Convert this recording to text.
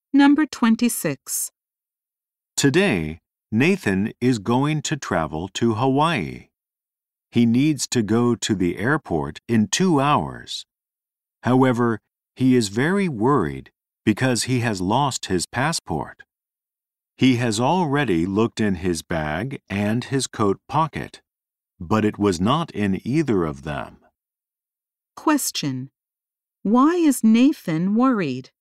Number 26. Today, Nathan is going to travel to Hawaii. He needs to go to the airport in 2 hours. However, he is very worried because he has lost his passport. He has already looked in his bag and his coat pocket, but it was not in either of them. Question. Why is Nathan worried?